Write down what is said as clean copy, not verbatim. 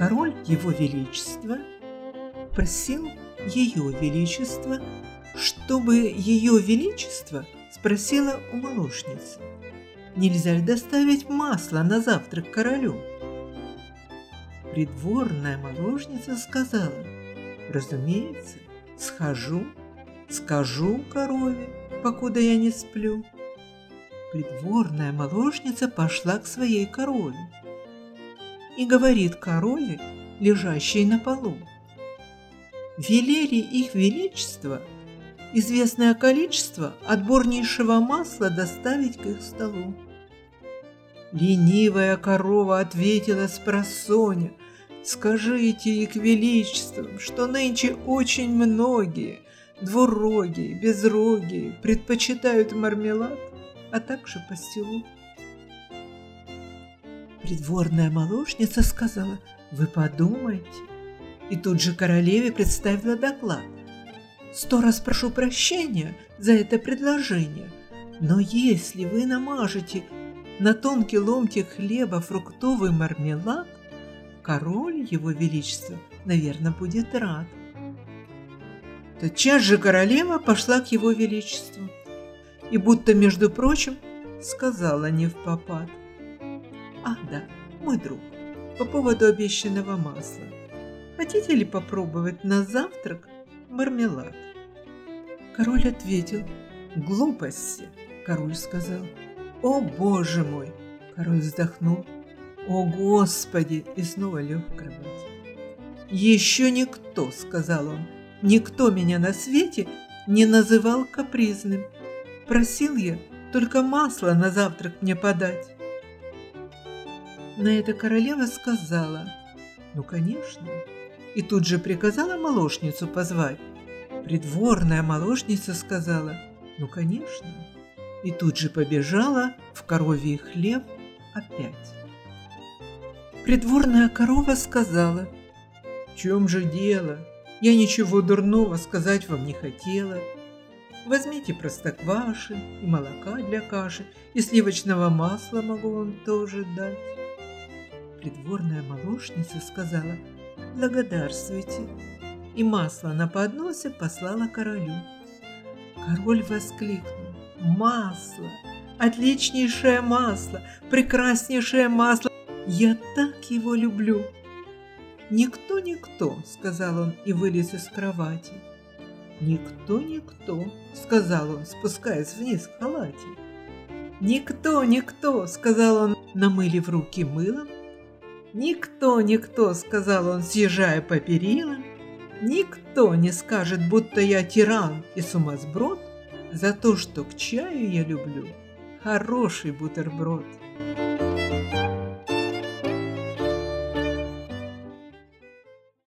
Король Его Величества просил Ее Величество, чтобы Ее Величество спросило у молочницы, нельзя ли доставить масло на завтрак королю. Придворная молочница сказала: разумеется, схожу, скажу корове, покуда я не сплю. Придворная молочница пошла к своей корове и говорит корове, лежащей на полу: велели их величество известное количество отборнейшего масла доставить к их столу. Ленивая корова ответила спросонья: скажите их величествам, что нынче очень многие двурогие, безрогие предпочитают мармелад, а также пастилу. Придворная молочница сказала: вы подумайте. И тут же королеве представила доклад: 100 раз прошу прощения за это предложение, но если вы намажете на тонкий ломтик хлеба фруктовый мармелад, король Его Величества, наверное, будет рад. Тотчас же королева пошла к Его Величеству и, будто между прочим, сказала невпопад: ах да, мой друг, по поводу обещанного масла, хотите ли попробовать на завтрак мармелад? Король ответил: глупости. Король сказал: о, Боже мой! Король вздохнул: о, Господи! И снова лег в кровать. Еще никто, сказал он, никто меня на свете не называл капризным. Просил я только масло на завтрак мне подать. На это королева сказала: ну, конечно. И тут же приказала молочницу позвать. Придворная молочница сказала: ну, конечно. И тут же побежала в коровий хлев опять. Придворная корова сказала: в чем же дело? Я ничего дурного сказать вам не хотела. Возьмите простокваши и молока для каши, и сливочного масла могу вам тоже дать. Придворная молочница сказала: благодарствуйте, и масло на подносе послала королю. Король воскликнул: масло! Отличнейшее масло! Прекраснейшее масло! Я так его люблю! Никто, никто, сказал он и вылез из кровати. Никто, никто, сказал он, спускаясь вниз в халате. Никто, никто, сказал он, намылив руки мылом. Никто, никто, сказал он, съезжая по перилам. Никто не скажет, будто я тиран и сумасброд, за то, что к чаю я люблю хороший бутерброд.